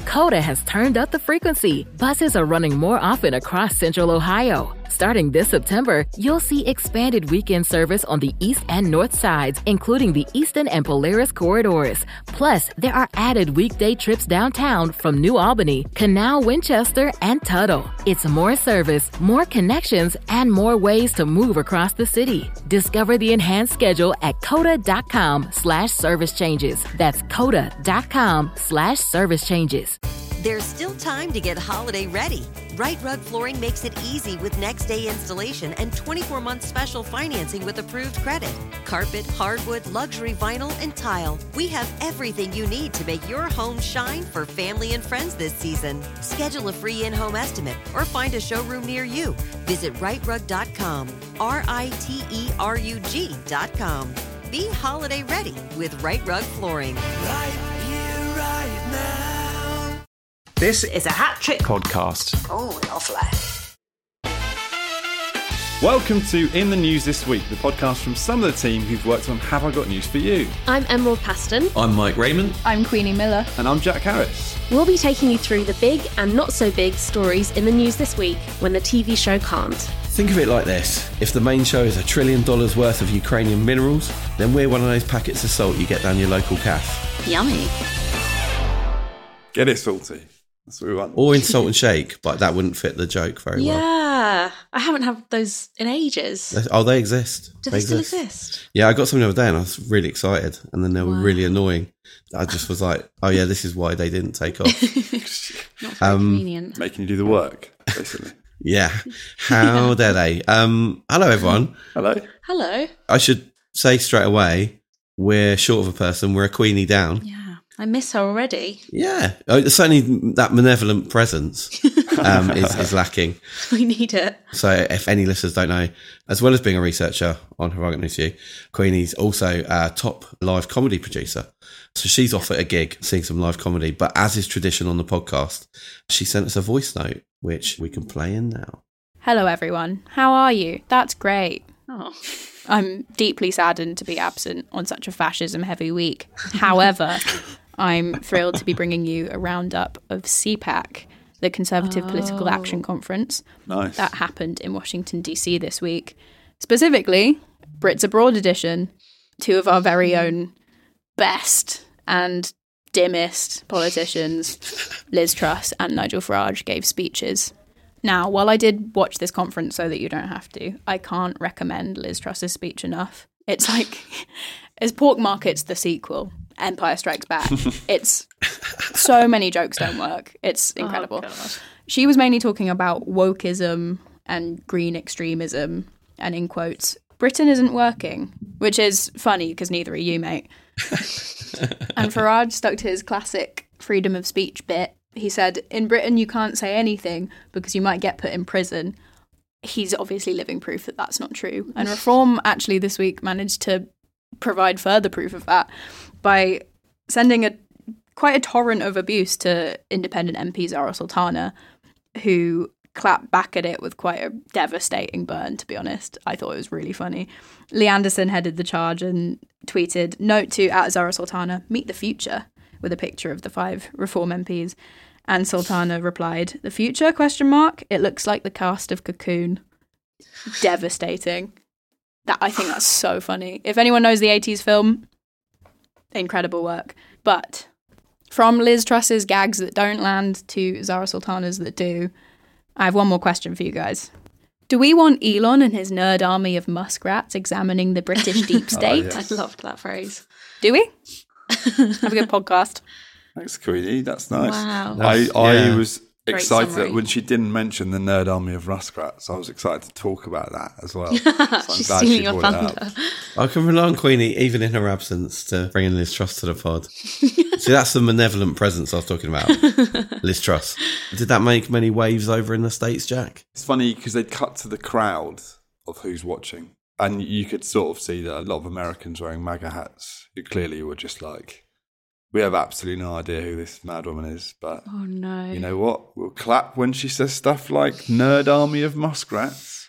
Coda has turned up the frequency. Buses are running more often across Central Ohio. Starting this September, you'll see expanded weekend service on the east and north sides, including the Easton and Polaris corridors. Plus, there are added weekday trips downtown from New Albany, Canal, Winchester, and Tuttle. It's more service, more connections, and more ways to move across the city. Discover the enhanced schedule at coda.com/service changes. That's coda.com/service changes. There's still time to get holiday ready. Right Rug Flooring makes it easy with next-day installation and 24-month special financing with approved credit. Carpet, hardwood, luxury vinyl, and tile. We have everything you need to make your home shine for family and friends this season. Schedule a free in-home estimate or find a showroom near you. Visit rightrug.com, RITERUG.com. Be holiday ready with Right Rug Flooring. Right here, right now. This is a Hat Trick podcast. Oh, lovely. Welcome to In the News This Week, the podcast from some of the team who've worked on Have I Got News For You. I'm Emerald Paston. I'm Mike Raymond. I'm Queenie Miller. And I'm Jack Harris. We'll be taking you through the big and not so big stories in the news this week when the TV show can't. Think of it like this. If the main show is $1 trillion worth of Ukrainian minerals, then we're one of those packets of salt you get down your local cafe. Yummy. Get it salty. That's what we want. Or in Salt and Shake, but that wouldn't fit the joke very well. Yeah. I haven't had those in ages. Oh, they exist. Do they still exist? Yeah, I got some the other day and I was really excited. And then they were really annoying. I just was like, oh yeah, this is why they didn't take off. Not very convenient. Making you do the work, basically. Yeah. How dare they? Hello, everyone. Hello. Hello. I should say straight away, we're short of a person. We're a Queenie down. Yeah. I miss her already. Yeah. Certainly that malevolent presence is lacking. We need it. So if any listeners don't know, as well as being a researcher on Have I Got News For You, Queenie's also a top live comedy producer. So she's off at a gig seeing some live comedy. But as is tradition on the podcast, she sent us a voice note, which we can play in now. Hello, everyone. How are you? That's great. Oh. I'm deeply saddened to be absent on such a fascism-heavy week. However, I'm thrilled to be bringing you a roundup of CPAC, the Conservative Political Action Conference. Nice. That happened in Washington, D.C. this week. Specifically, Brits Abroad edition. Two of our very own best and dimmest politicians, Liz Truss and Nigel Farage, gave speeches. Now, while I did watch this conference so that you don't have to, I can't recommend Liz Truss's speech enough. It's like, it's Pork Markets, the sequel. Empire Strikes Back. It's so many jokes don't work. It's incredible. She was mainly talking about wokeism and green extremism and, in quotes, Britain isn't working, which is funny because neither are you, mate. And Farage stuck to his classic freedom of speech bit. He said, in Britain you can't say anything because you might get put in prison. He's obviously living proof that that's not true. And Reform actually this week managed to provide further proof of that by sending quite a torrent of abuse to independent MP Zara Sultana, who clapped back at it with quite a devastating burn, to be honest. I thought it was really funny. Lee Anderson headed the charge and tweeted, note to @Zara Sultana, meet the future, with a picture of the 5 Reform MPs. And Sultana replied, the future, ? It looks like the cast of Cocoon. Devastating. I think that's so funny. If anyone knows the 80s film, incredible work. But from Liz Truss's gags that don't land to Zara Sultana's that do, I have one more question for you guys. Do we want Elon and his nerd army of muskrats examining the British deep state? I loved that phrase. Do we? Have a good podcast. Thanks, Queenie. That's nice. Wow. I was excited summary. that when she didn't mention the nerd army of muskrats, I was excited to talk about that as well. So I'm She's glad stealing she your brought it thunder. up. I can rely on Queenie, even in her absence, to bring in Liz Truss to the pod. See, that's the malevolent presence I was talking about. Liz Truss. Did that make many waves over in the States, Jack? It's funny because they'd cut to the crowd of who's watching, and you could sort of see that a lot of Americans wearing MAGA hats who clearly were just like, we have absolutely no idea who this mad woman is, but Oh no. you know what? We'll clap when she says stuff like nerd army of muskrats.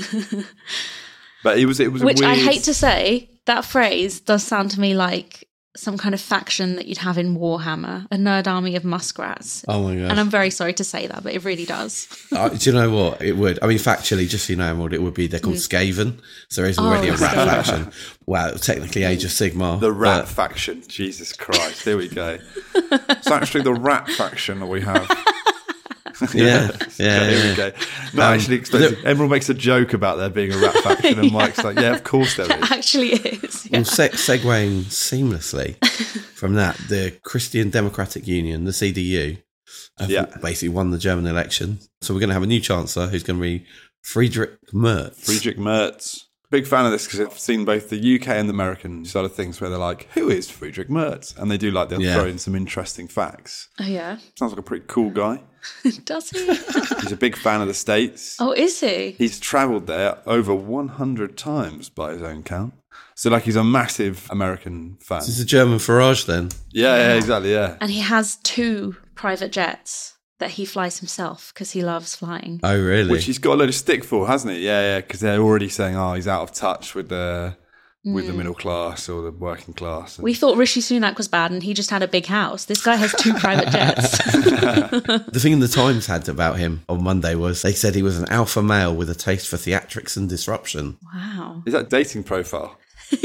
But it was Which a weird... I hate to say, that phrase does sound to me like some kind of faction that you'd have in Warhammer, a nerd army of muskrats. Oh my god! And I'm very sorry to say that, but it really does. Do you know what? It would. I mean, factually, just so you know, Emerald, it would be, they're called Skaven. So there is already a rat faction. Wow, technically Age of Sigmar. The rat faction. Jesus Christ. There we go. It's actually the rat faction that we have. Yeah. Here we go. Not actually expensive. Emerald makes a joke about there being a rat faction, and Mike's like, yeah, of course there is. It actually is. Yeah. Well, segueing seamlessly from that, the Christian Democratic Union, the CDU, have basically won the German election. So we're going to have a new chancellor who's going to be Friedrich Merz. Friedrich Merz. Big fan of this because I've seen both the UK and the American side of things where they're like, who is Friedrich Merz? And they do they'll throw in some interesting facts. Oh, yeah. Sounds like a pretty cool guy. Does he? He's a big fan of the States. Oh, is he? He's travelled there over 100 times by his own count. So, he's a massive American fan. He's a German Farage then. Yeah, exactly, yeah. And he has 2 private jets that he flies himself because he loves flying. Oh, really? Which he's got a load of stick for, hasn't he? Yeah, because they're already saying, he's out of touch with the middle class or the working class. We thought Rishi Sunak was bad and he just had a big house. This guy has 2 private jets. The thing the Times had about him on Monday was they said he was an alpha male with a taste for theatrics and disruption. Wow. Is that dating profile?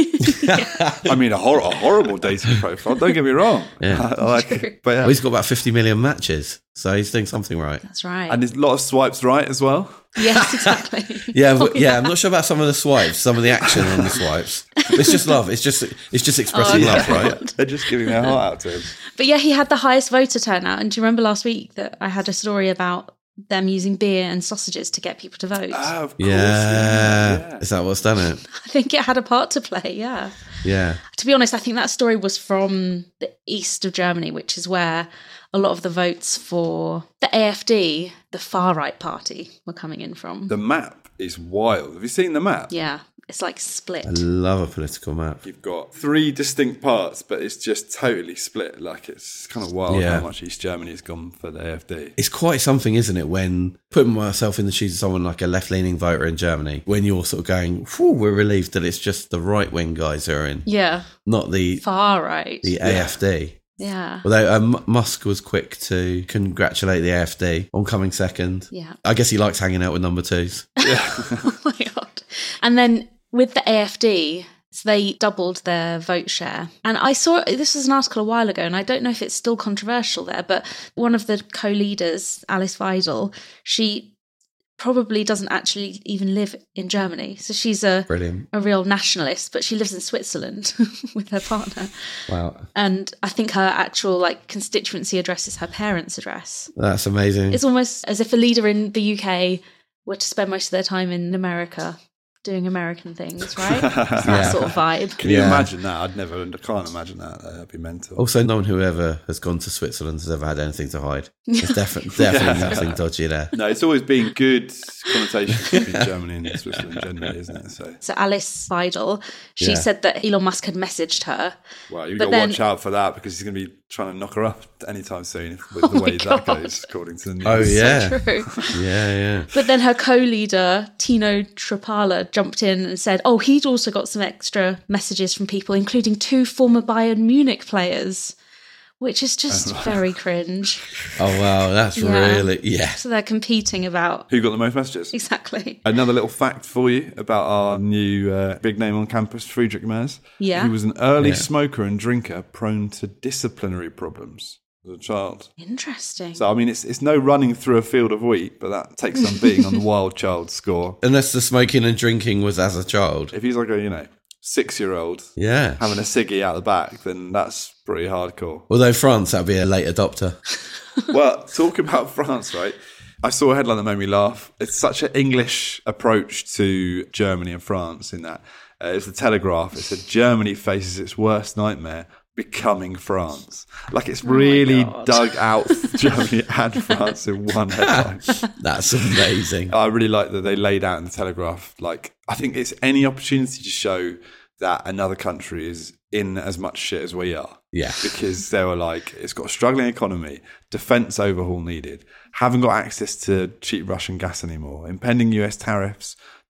I mean, a horrible dating profile. Don't get me wrong. Yeah. Well, he's got about 50 million matches, so he's doing something right. That's right. And there's a lot of swipes right as well. Yes, exactly. I'm not sure about some of the swipes, some of the action on the swipes. It's just love. It's just expressing love, right? They're just giving their heart out to him. But yeah, he had the highest voter turnout. And do you remember last week that I had a story about them using beer and sausages to get people to vote? Oh, of course. Yeah. Is that what's done it? I think it had a part to play, yeah. Yeah. To be honest, I think that story was from the east of Germany, which is where a lot of the votes for the AfD, the far-right party, were coming in from. The map is wild. Have you seen the map? Yeah. It's split. I love a political map. You've got 3 distinct parts, but it's just totally split. It's kind of wild how much East Germany has gone for the AfD. It's quite something, isn't it, when putting myself in the shoes of someone like a left-leaning voter in Germany, when you're sort of going, we're relieved that it's just the right-wing guys who are in. Yeah. Not the far right. The AfD. Yeah. Although Musk was quick to congratulate the AfD on coming second. Yeah. I guess he likes hanging out with number 2s. Yeah. Oh my God. And then with the AfD, so they doubled their vote share. And I saw, this was an article a while ago, and I don't know if it's still controversial there, but one of the co-leaders, Alice Weidel, she probably doesn't actually even live in Germany. So she's a real nationalist, but she lives in Switzerland with her partner. Wow. And I think her actual constituency address is her parents' address. That's amazing. It's almost as if a leader in the UK were to spend most of their time in America doing American things, right? It's that sort of vibe. Can you imagine that? I can't imagine that. That'd be mental. Also, no one who ever has gone to Switzerland has ever had anything to hide. There's definitely nothing dodgy there. No, it's always been good connotations between Germany and Switzerland generally, isn't it? So Alice Weidel, she said that Elon Musk had messaged her. Well, you've got to watch out for that because he's going to be trying to knock her up anytime soon with the way that goes, according to the news. Oh, yeah. So true. Yeah. But then her co-leader, Tino Trapala, jumped in and said, he'd also got some extra messages from people, including 2 former Bayern Munich players, which is just very cringe. Oh, wow. That's really, So they're competing about who got the most messages. Exactly. Another little fact for you about our new big name on campus, Friedrich Merz. Yeah. He was an early smoker and drinker prone to disciplinary problems as a child. Interesting. So, I mean, it's no running through a field of wheat, but that takes some being on the wild child score. Unless the smoking and drinking was as a child. If he's like a, 6-year-old having a ciggy out the back, then that's pretty hardcore. Although France, that'd be a late adopter. Well, talk about France, right? I saw a headline that made me laugh. It's such an English approach to Germany and France in that. It's the Telegraph. It said, Germany faces its worst nightmare, becoming France. It's really dug out Germany and France in one headline. That's amazing. I really like that they laid out in the Telegraph. I think it's any opportunity to show that another country is in as much shit as we are. Yeah. Because they were it's got a struggling economy, defence overhaul needed, haven't got access to cheap Russian gas anymore, impending US tariffs,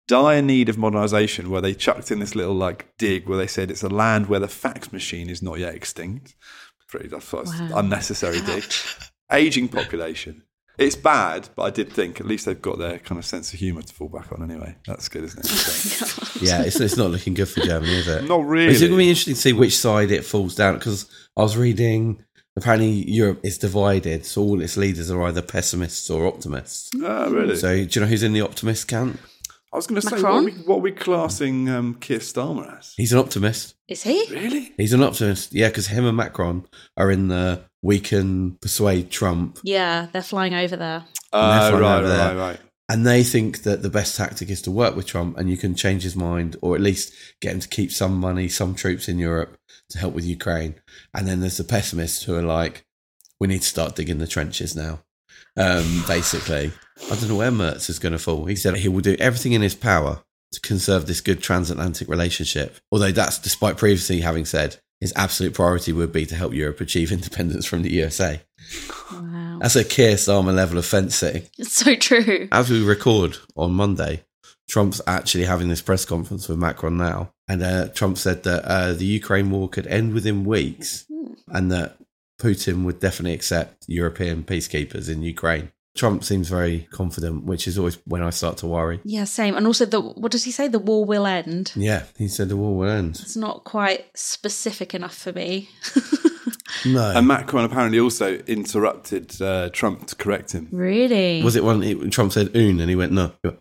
dire need of modernisation, where they chucked in this little like dig where they said it's a land where the fax machine is not yet extinct. That's unnecessary dig. Ageing population. It's bad, but I did think at least they've got their kind of sense of humour to fall back on anyway. That's good, isn't it? Yeah, it's not looking good for Germany, is it? Not really. It's going to be interesting to see which side it falls down, because I was reading, apparently Europe is divided, so all its leaders are either pessimists or optimists. Oh, really? So do you know who's in the optimist camp? I was going to say, Macron? what are we classing Keir Starmer as? He's an optimist. Is he? Really? He's an optimist, yeah, because him and Macron are in the we can persuade Trump. Yeah, they're flying over there. Right. And they think that the best tactic is to work with Trump and you can change his mind, or at least get him to keep some money, some troops in Europe to help with Ukraine. And then there's the pessimists who are like, we need to start digging the trenches now. Basically, I don't know where Merz is going to fall. He said he will do everything in his power to conserve this good transatlantic relationship. Although that's despite previously having said his absolute priority would be to help Europe achieve independence from the USA. Wow. That's a Keir Starmer level of fence sitting. It's so true. As we record on Monday, Trump's actually having this press conference with Macron now. And Trump said that the Ukraine war could end within weeks and that Putin would definitely accept European peacekeepers in Ukraine. Trump seems very confident, which is always when I start to worry. Yeah, same. And also, what does he say? The war will end. Yeah, he said the war will end. It's not quite specific enough for me. No. And Macron apparently also interrupted Trump to correct him. Really? Was it when Trump said un and he went no? He went,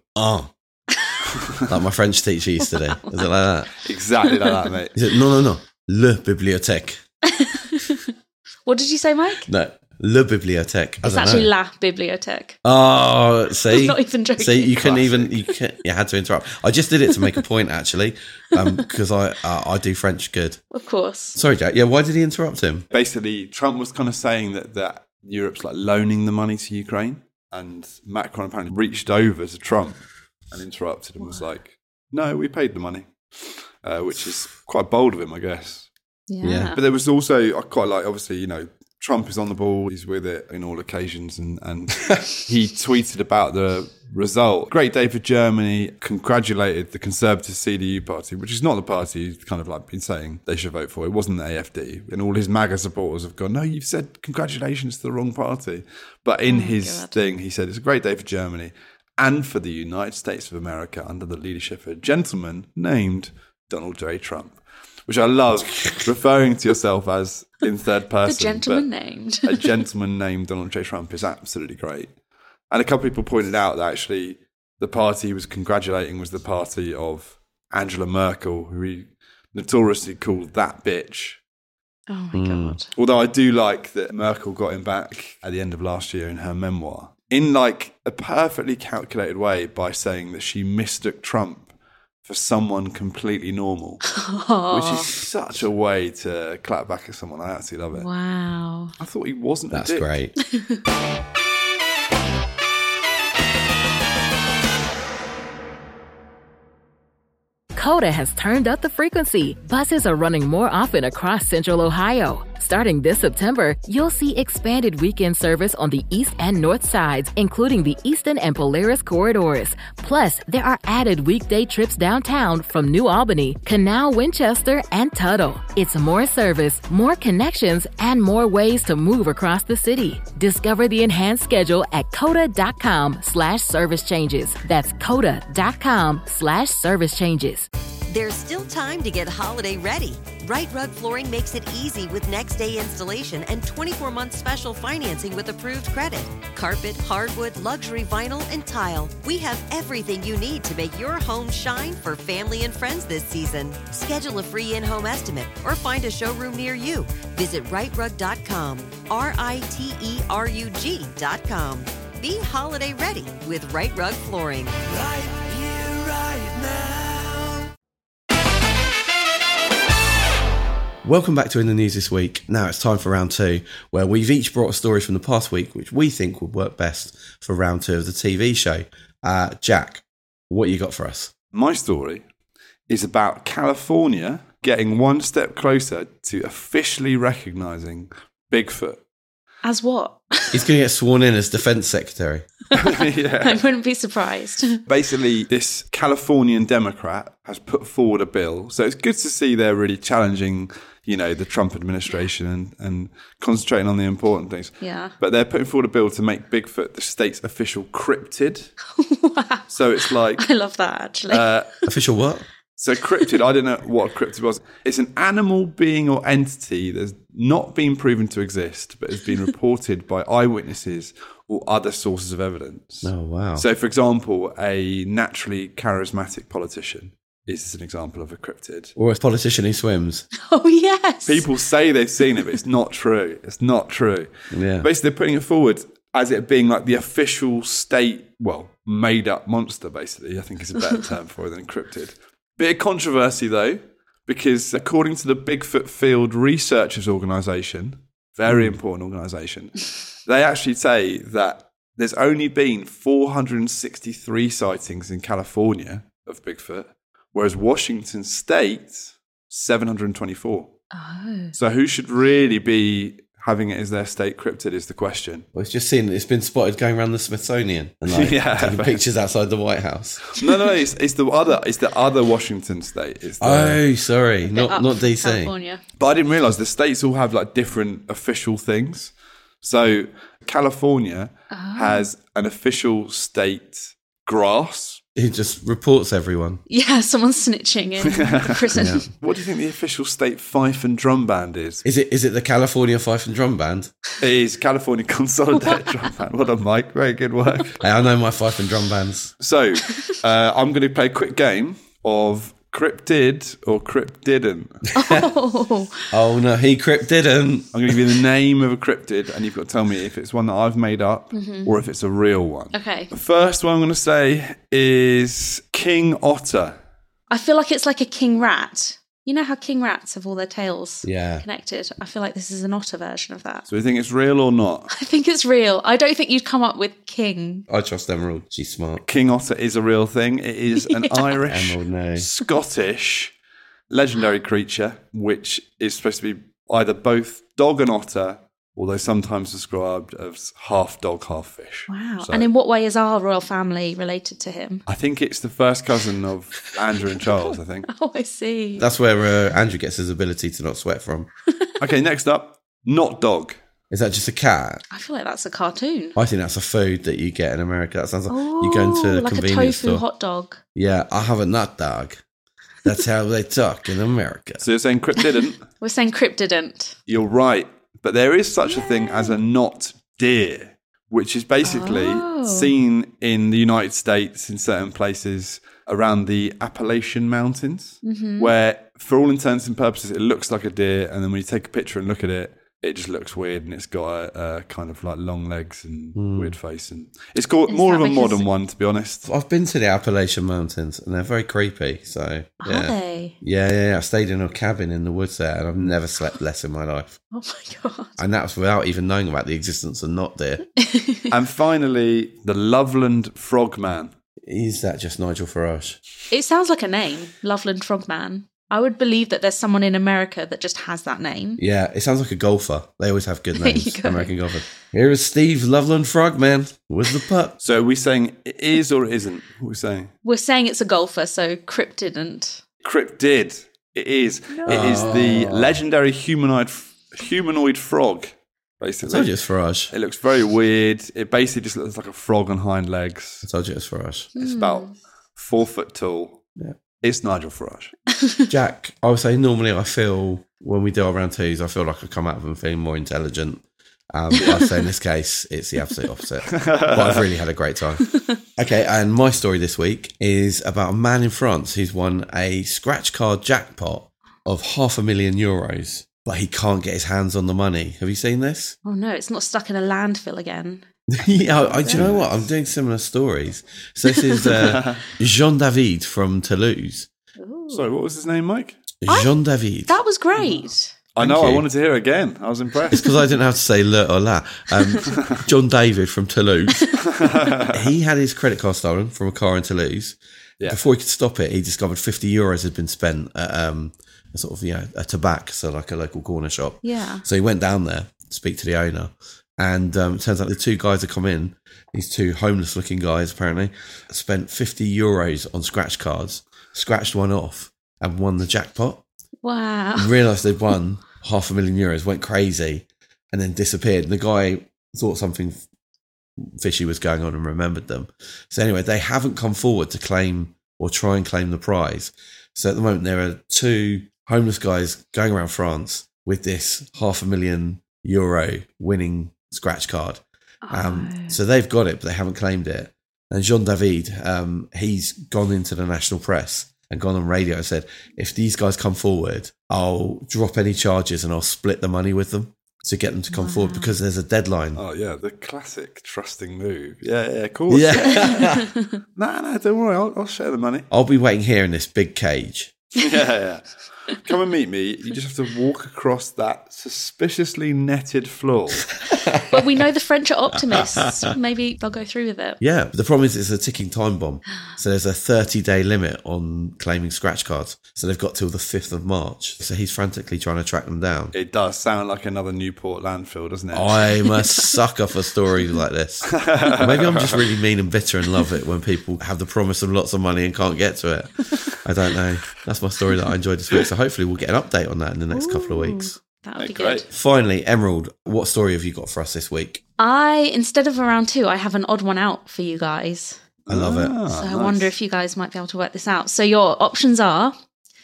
like my French teacher used to do. Was it like that? Exactly like that, mate. He said, no. Le bibliothèque. What did you say, Mike? No, le bibliothèque. It's actually la bibliothèque. Oh, see? I'm not even joking. See, you had to interrupt. I just did it to make a point, actually, because I do French good. Of course. Sorry, Jack. Yeah, why did he interrupt him? Basically, Trump was kind of saying that Europe's like loaning the money to Ukraine, and Macron apparently reached over to Trump and interrupted and was like, no, we paid the money, which is quite bold of him, I guess. Yeah. But there was also, I quite like, obviously, you know, Trump is on the ball, he's with it in all occasions, and he tweeted about the result. Great day for Germany, congratulated the Conservative CDU party, which is not the party he's kind of like been saying they should vote for. It wasn't the AfD. And all his MAGA supporters have gone, no, you've said congratulations to the wrong party. But in his thing, he said, it's a great day for Germany and for the United States of America under the leadership of a gentleman named Donald J. Trump. Which I love, referring to yourself as in third person. The gentleman named. A gentleman named Donald J. Trump is absolutely great. And a couple of people pointed out that actually the party he was congratulating was the party of Angela Merkel, who he notoriously called that bitch. Oh my God. Although I do like that Merkel got him back at the end of last year in her memoir, in like a perfectly calculated way, by saying that she mistook Trump for someone completely normal, which is such a way to clap back at someone. I absolutely love it. Wow. I thought he wasn't That's a dick. great. Coda has turned up the frequency. Buses are running more often across Central Ohio. Starting this September, you'll see expanded weekend service on the east and north sides, including the Eastern and Polaris corridors. Plus, there are added weekday trips downtown from New Albany, Canal, Winchester, and Tuttle. It's more service, more connections, and more ways to move across the city. Discover the enhanced schedule at coda.com/service changes. That's coda.com/service changes. There's still time to get holiday ready. Right Rug Flooring makes it easy with next day installation and 24-month special financing with approved credit. Carpet, hardwood, luxury vinyl, and tile. We have everything you need to make your home shine for family and friends this season. Schedule a free in-home estimate or find a showroom near you. Visit rightrug.com, RITERUG.com. Be holiday ready with Right Rug Flooring. Right here, right now. Welcome back to In the News This Week. Now it's time for round two, where we've each brought a story from the past week which we think would work best for round two of the TV show. Jack, what you got for us? My story is about California getting one step closer to officially recognising Bigfoot. As what? He's going to get sworn in as Defence Secretary. I wouldn't be surprised. Basically, this Californian Democrat has put forward a bill. So it's good to see they're really challenging, the Trump administration and concentrating on the important things. Yeah. But they're putting forward a bill to make Bigfoot the state's official cryptid. Wow. So it's like... I love that, actually. Official what? So cryptid, I don't know what a cryptid was. It's an animal, being or entity that's not been proven to exist, but has been reported by eyewitnesses or other sources of evidence. Oh, wow. So, for example, a naturally charismatic politician is an example of a cryptid. Or a politician who swims. Oh, yes. People say they've seen it, but it's not true. It's not true. Yeah. Basically, they're putting it forward as it being like the official state, made-up monster, basically, I think is a better term for it than cryptid. Bit of controversy, though, because according to the Bigfoot Field Researchers Organisation, very important organisation, they actually say that there's only been 463 sightings in California of Bigfoot, whereas Washington State, 724. Oh. So who should really be having it as their state cryptid is the question. Well, it's just seen it's been spotted going around the Smithsonian and taking pictures outside the White House. No, it's the other Washington state. Sorry, not DC. California. But I didn't realise the states all have like different official things. So California has an official state grass. He just reports everyone. Yeah, someone's snitching in the prison. Yeah. What do you think the official state fife and drum band is? Is it the California Fife and Drum Band? It is California Consolidated Drum Band. Well done, Mike. Very good work. Hey, I know my Fife and Drum bands. So, I'm going to play a quick game of cryptid or cryptidn't. Oh no, he cryptidn't. I'm going to give you the name of a cryptid, and you've got to tell me if it's one that I've made up or if it's a real one. Okay. The first one I'm going to say is king otter. I feel like it's like a king rat. You know how king rats have all their tails connected? I feel like this is an otter version of that. So you think it's real or not? I think it's real. I don't think you'd come up with king. I trust Emerald. She's smart. King otter is a real thing. It is an Irish, Emerald, no. Scottish legendary creature, which is supposed to be either both dog and otter, although sometimes described as half dog, half fish. Wow. So, and in what way is our royal family related to him? I think it's the first cousin of Andrew and Charles, I think. Oh, I see. That's where Andrew gets his ability to not sweat from. Okay, next up, not dog. Is that just a cat? I feel like that's a cartoon. I think that's a food that you get in America. That sounds like you go into the like convenience a tofu store. hot dog. Yeah, I have a nut dog. That's how they talk in America. So you're saying cryptident? We're saying cryptident. You're right. But there is such a thing as a not deer, which is basically seen in the United States in certain places around the Appalachian Mountains, where for all intents and purposes, it looks like a deer. And then when you take a picture and look at it, it just looks weird, and it's got a kind of like long legs and weird face, and it's got more of a modern one, to be honest. I've been to the Appalachian Mountains, and they're very creepy. So yeah. Are they? Yeah. I stayed in a cabin in the woods there, and I've never slept less in my life. Oh my god! And that was without even knowing about the existence of not deer. And finally, the Loveland Frogman. Is that just Nigel Farage? It sounds like a name, Loveland Frogman. I would believe that there's someone in America that just has that name. Yeah, it sounds like a golfer. They always have good There you names, go. American golfer. Here is Steve Loveland Frogman with the putt. So are we saying it is or it isn't? What are we saying? We're saying it's a golfer, so cryptident. Cryptid. It is. It is the legendary humanoid frog, I basically. told you it's Farage. It looks very weird. It basically just looks like a frog on hind legs. I told you it's Farage. It's about 4 foot tall. Yeah. It's Nigel Farage. Jack, I would say normally I feel, when we do our round twos, I feel like I come out of them feeling more intelligent. I'd say in this case, it's the absolute opposite. But I've really had a great time. Okay, and my story this week is about a man in France who's won a scratch card jackpot of €500,000, but he can't get his hands on the money. Have you seen this? Oh no, it's not stuck in a landfill again. Yeah, do you know what? I'm doing similar stories. So this is Jean David from Toulouse. Ooh. Sorry, what was his name, Mike? Jean David. That was great. I know, Thank you. I wanted to hear it again. I was impressed. It's because I didn't have to say le or la. John David from Toulouse. He had his credit card stolen from a car in Toulouse. Yeah. Before he could stop it, he discovered €50 had been spent at a sort of, a tobacco, so like a local corner shop. Yeah. So he went down there to speak to the owner, And it turns out the two guys that come in, these two homeless-looking guys apparently, spent €50 on scratch cards, scratched one off, and won the jackpot. Wow. Realised they'd won €500,000, went crazy, and then disappeared. And the guy thought something fishy was going on and remembered them. So anyway, they haven't come forward to claim or try and claim the prize. So at the moment, there are two homeless guys going around France with this €500,000 winning scratch card. So they've got it, but they haven't claimed it. And Jean David, he's gone into the national press and gone on radio and said, if these guys come forward, I'll drop any charges and I'll split the money with them to get them to come forward because there's a deadline. Oh, yeah, the classic trusting move. Yeah, of course. Yeah. No, don't worry, I'll share the money. I'll be waiting here in this big cage. Yeah. Come and meet me. You just have to walk across that suspiciously netted floor. But we know the French are optimists. Maybe they'll go through with it. Yeah, but the problem is it's a ticking time bomb. So there's a 30-day limit on claiming scratch cards. So they've got till the 5th of March. So he's frantically trying to track them down. It does sound like another Newport landfill, doesn't it? I'm a sucker for stories like this. Maybe I'm just really mean and bitter and love it when people have the promise of lots of money and can't get to it. I don't know. That's my story that I enjoyed this week. So hopefully we'll get an update on that in the next couple of weeks. That would be great. good. Finally, Emerald, what story have you got for us this week? Instead of a round 2, I have an odd one out for you guys. I love it. So I wonder if you guys might be able to work this out. So your options are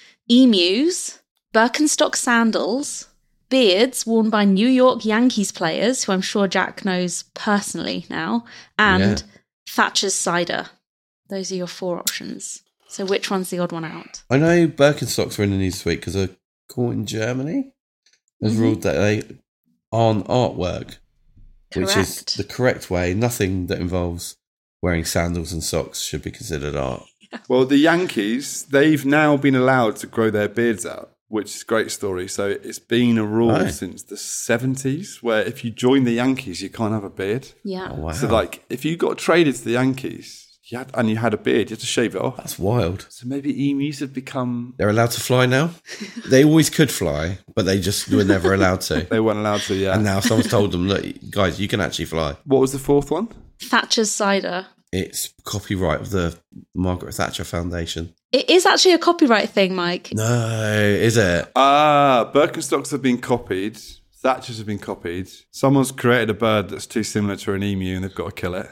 emus, Birkenstock sandals, beards worn by New York Yankees players, who I'm sure Jack knows personally now, and Thatcher's cider. Those are your 4 options. So which one's the odd one out? I know Birkenstocks were in the news this week because a court in Germany has ruled that they aren't artwork, which is the correct way. Nothing that involves wearing sandals and socks should be considered art. Well, the Yankees, they've now been allowed to grow their beards out, which is a great story. So it's been a rule since the 70s where if you join the Yankees, you can't have a beard. Yeah. Oh, wow. So like if you got traded to the Yankees you had a beard, you had to shave it off. That's wild. So maybe emus have become... They're allowed to fly now? They always could fly, but they just were never allowed to. They weren't allowed to, yeah. And now someone's told them, look, guys, you can actually fly. What was the 4th one? Thatcher's cider. It's copyright of the Margaret Thatcher Foundation. It is actually a copyright thing, Mike. No, is it? Birkenstocks have been copied. Thatchers have been copied. Someone's created a bird that's too similar to an emu and they've got to kill it.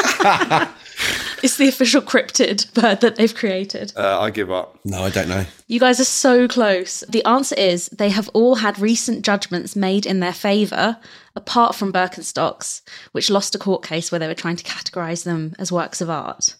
It's the official cryptid bird that they've created. I give up. No, I don't know. You guys are so close. The answer is they have all had recent judgments made in their favour, apart from Birkenstocks, which lost a court case where they were trying to categorise them as works of art.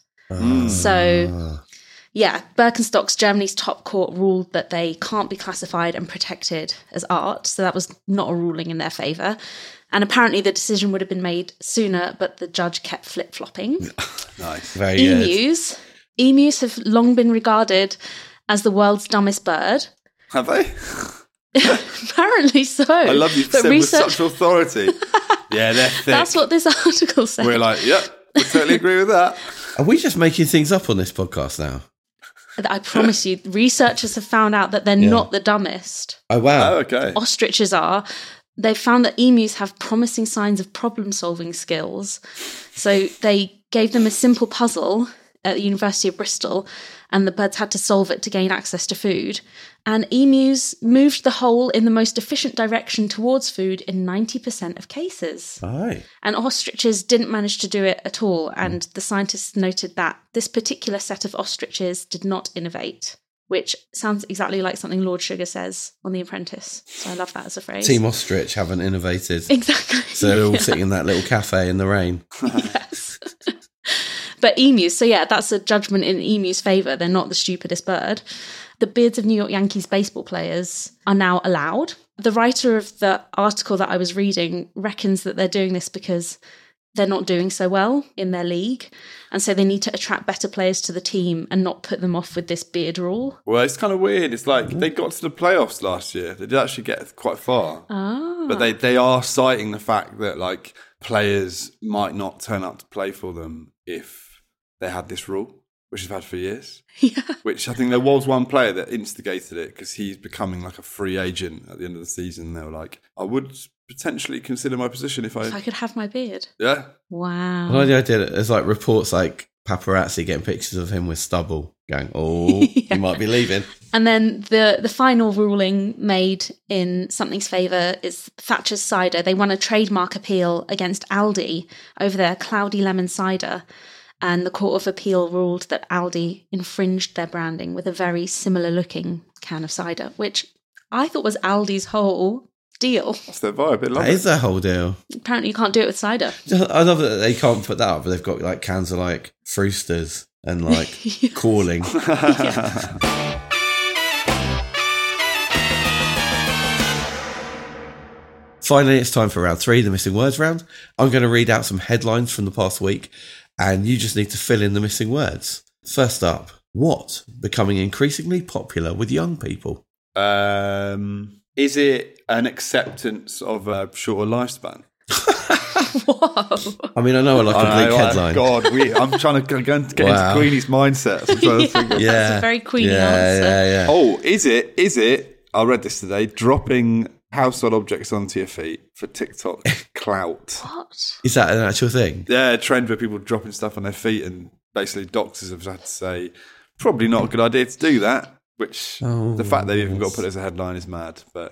So, yeah, Birkenstocks, Germany's top court, ruled that they can't be classified and protected as art. So that was not a ruling in their favour. And apparently the decision would have been made sooner, but the judge kept flip-flopping. Nice. Very good. Emus have long been regarded as the world's dumbest bird. Have they? Apparently so. I love you said with such authority. Yeah, they're thick. That's what this article said. We're like, yep, we totally agree with that. Are we just making things up on this podcast now? I promise you, researchers have found out that they're not the dumbest. Oh, wow. Oh, okay. Ostriches are. They've found that emus have promising signs of problem-solving skills. So they gave them a simple puzzle at the University of Bristol, and the birds had to solve it to gain access to food. And emus moved the whole in the most efficient direction towards food in 90% of cases. Aye. And ostriches didn't manage to do it at all. And the scientists noted that this particular set of ostriches did not innovate, which sounds exactly like something Lord Sugar says on The Apprentice. So I love that as a phrase. Team Ostrich haven't innovated. Exactly. So they're all sitting in that little cafe in the rain. Yes. But emus, so yeah, that's a judgment in emus' favour. They're not the stupidest bird. The beards of New York Yankees baseball players are now allowed. The writer of the article that I was reading reckons that they're doing this because they're not doing so well in their league. And so they need to attract better players to the team and not put them off with this beard rule. Well, it's kind of weird. It's like they got to the playoffs last year. They did actually get quite far. But they are citing the fact that like players might not turn up to play for them if they had this rule. which we've had for years. Yeah. Which I think there was one player that instigated it because he's becoming like a free agent at the end of the season. They were like, I would potentially consider my position if If I could have my beard. Yeah. Wow. I like the idea that there's like reports like paparazzi getting pictures of him with stubble going, oh, he might be leaving. And then the final ruling made in something's favour is Thatcher's Cider. They won a trademark appeal against Aldi over their cloudy lemon cider. And the Court of Appeal ruled that Aldi infringed their branding with a very similar looking can of cider, which I thought was Aldi's whole deal. That's their vibe. That is their whole deal. Apparently you can't do it with cider. I love that they can't put that up, but they've got like cans of like Fruisters and like calling. Finally, it's time for round 3, the missing words round. I'm going to read out some headlines from the past week, and you just need to fill in the missing words. First up, what becoming increasingly popular with young people? Is it an acceptance of a shorter lifespan? Whoa. I mean, I know I like a bleak headline. God, I'm trying to get into Queenie's mindset. I'm trying to think of- That's a very Queenie answer. Yeah. Oh, is it? I read this today. Dropping household objects onto your feet for TikTok clout. What? Is that an actual thing? Yeah, a trend where people dropping stuff on their feet, and basically doctors have had to say probably not a good idea to do that. Which the fact they've even got to put it as a headline is mad. But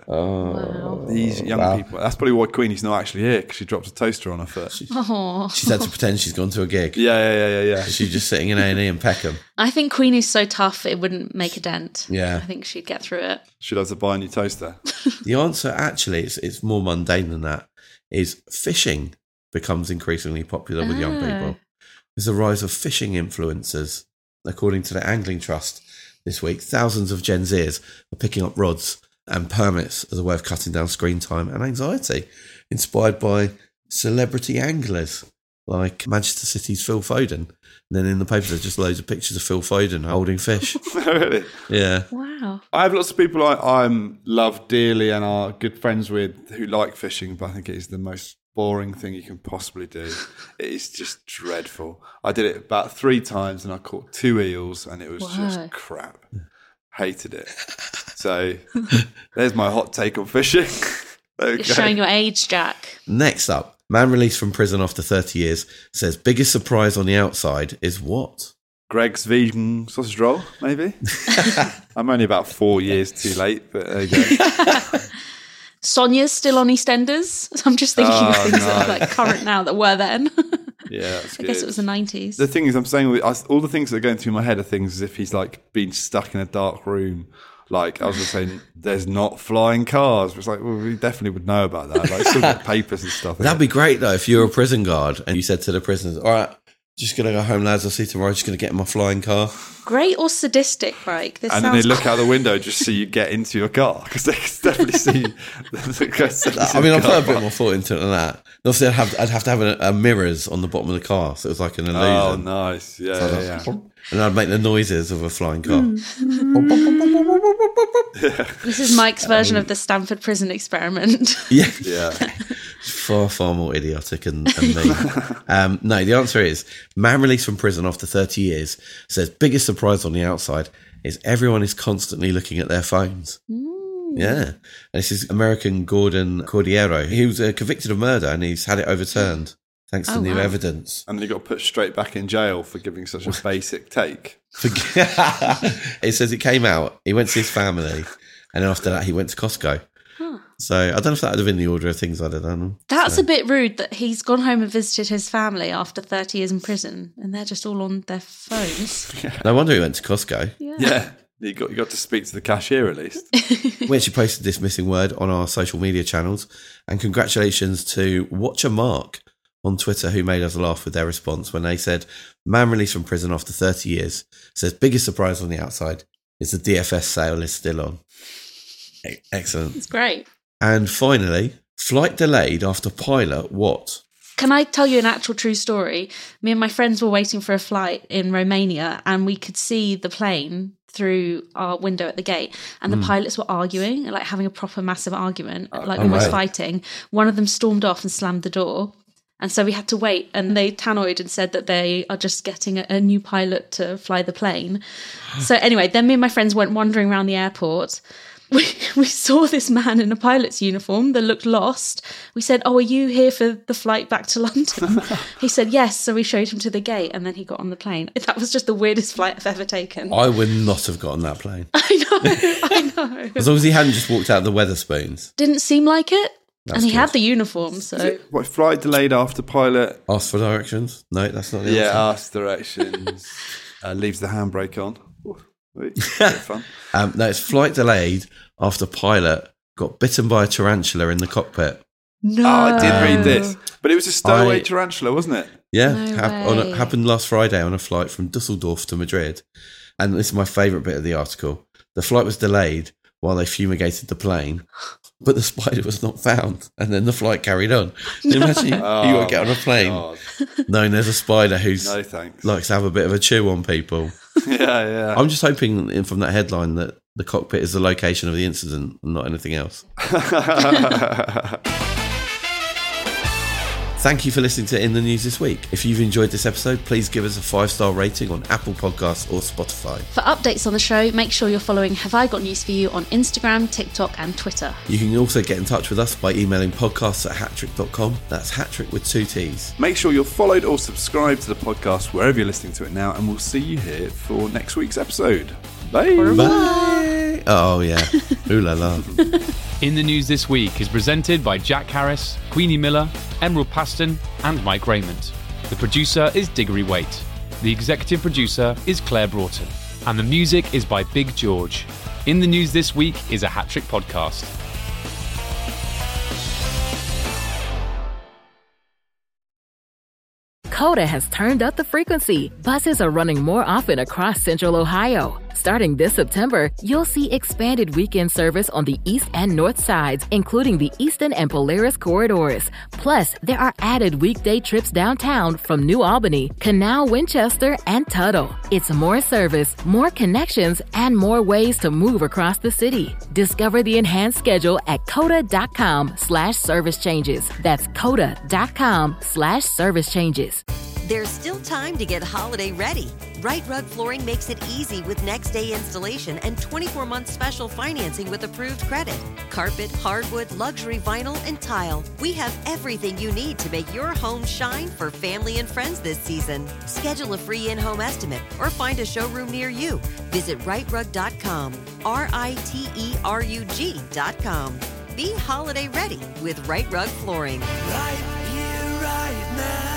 these young people, that's probably why Queenie's not actually here, because she dropped a toaster on her foot. She's had to pretend she's gone to a gig. Yeah. She's just sitting in A&E in Peckham. I think Queenie's so tough it wouldn't make a dent. Yeah. I think she'd get through it. She'd have to buy a new toaster. The answer, actually, it's more mundane than that, is fishing becomes increasingly popular with young people. There's a rise of fishing influencers. According to the Angling Trust this week, thousands of Gen Zers are picking up rods and permits as a way of cutting down screen time and anxiety, inspired by celebrity anglers like Manchester City's Phil Foden. And then in the papers, there's just loads of pictures of Phil Foden holding fish. Really? Yeah. Wow. I have lots of people I love dearly and are good friends with who like fishing, but I think it is the most boring thing you can possibly do. It is just dreadful. I did it about 3 times and I caught 2 eels and it was just crap. Hated it. So there's my hot take on fishing. You're showing your age, Jack. Next up, man released from prison after 30 years says biggest surprise on the outside is what? Greg's vegan sausage roll, maybe? I'm only about 4 years too late, but there you go. Sonia's still on EastEnders. I'm just thinking of things that are like current now that were then. Yeah, that's good. I guess it was the 90s. The thing is, I'm saying all the things that are going through my head are things as if he's like been stuck in a dark room. Like I was just saying, there's not flying cars. It's like, well, we definitely would know about that. Like, still got papers and stuff. That'd be great though if you were a prison guard and you said to the prisoners, "All right, just gonna go home, lads. I'll see you tomorrow. Just gonna get in my flying car." Great or sadistic, Mike? This and then they look out the window just so you get into your car because they can definitely see. I mean, I've put a bit more thought into it than that. Obviously, I'd have to have a mirrors on the bottom of the car, so it was like an illusion. Oh, nice! Yeah. And I'd make the noises of a flying car. This is Mike's version of the Stanford prison experiment. Yeah. Far more idiotic than me. No, the answer is man released from prison after 30 years says biggest surprise on the outside is everyone is constantly looking at their phones. Yeah. And this is American Gordon Cordero. He was convicted of murder and he's had it overturned thanks to new evidence. And then he got put straight back in jail for giving such a basic take. It says it came out, he went to his family, and then after that he went to Costco. So I don't know if that would have been the order of things I'd have done. That's a bit rude that he's gone home and visited his family after 30 years in prison and they're just all on their phones. No wonder he went to Costco. Yeah. You got to speak to the cashier at least. We actually posted this missing word on our social media channels, and congratulations to Watcher Mark on Twitter who made us laugh with their response when they said man released from prison after 30 years says biggest surprise on the outside is the DFS sale is still on. Excellent. It's great. And finally, flight delayed after pilot what? Can I tell you an actual true story? Me and my friends were waiting for a flight in Romania and we could see the plane through our window at the gate and the pilots were arguing, like having a proper massive argument, like almost fighting. One of them stormed off and slammed the door. And so we had to wait, and they tannoyed and said that they are just getting a new pilot to fly the plane. So anyway, then me and my friends went wandering around the airport. We saw this man in a pilot's uniform that looked lost. We said, "Oh, are you here for the flight back to London?" He said, "Yes." So we showed him to the gate, and then he got on the plane. That was just the weirdest flight I've ever taken. I would not have got on that plane. I know. As long as he hadn't just walked out the Weatherspoons. Didn't seem like it. That's and he good. had the uniform, so... What, flight delayed after pilot? Ask for directions? No, that's not the answer. Yeah, ask directions. Leaves the handbrake on. Ooh, bit fun. No, it's flight delayed after pilot got bitten by a tarantula in the cockpit. No. Oh, I did read this. But it was a stowaway tarantula, wasn't it? Yeah, No way. happened last Friday on a flight from Dusseldorf to Madrid. And this is my favourite bit of the article. The flight was delayed while they fumigated the plane, but the spider was not found. And then the flight carried on. Can you imagine you got to get on a plane knowing there's a spider who No, thanks. likes to have a bit of a chew on people. Yeah. I'm just hoping from that headline that the cockpit is the location of the incident and not anything else. Thank you for listening to In the News This Week. If you've enjoyed this episode, please give us a 5-star rating on Apple Podcasts or Spotify. For updates on the show, make sure you're following Have I Got News For You on Instagram, TikTok and Twitter. You can also get in touch with us by emailing podcasts@hattrick.com. That's Hattrick with 2 T's. Make sure you're followed or subscribed to the podcast wherever you're listening to it now, and we'll see you here for next week's episode. Bye. Bye. Oh, yeah. Ooh la la. In the News This Week is presented by Jack Harris, Queenie Miller, Emerald Paston and Mike Raymond. The producer is Diggory Waite. The executive producer is Claire Broughton. And the music is by Big George. In the News This Week is a Hat Trick podcast. Coda has turned up the frequency. Buses are running more often across Central Ohio. Starting this September, you'll see expanded weekend service on the east and north sides, including the Easton and Polaris corridors. Plus, there are added weekday trips downtown from New Albany, Canal, Winchester, and Tuttle. It's more service, more connections, and more ways to move across the city. Discover the enhanced schedule at coda.com/service changes. That's coda.com/service changes. There's still time to get holiday ready. Right Rug Flooring makes it easy with next day installation and 24-month special financing with approved credit. Carpet, hardwood, luxury vinyl, and tile. We have everything you need to make your home shine for family and friends this season. Schedule a free in-home estimate or find a showroom near you. Visit rightrug.com, RITERUG.com. Be holiday ready with Right Rug Flooring. Right here, right now.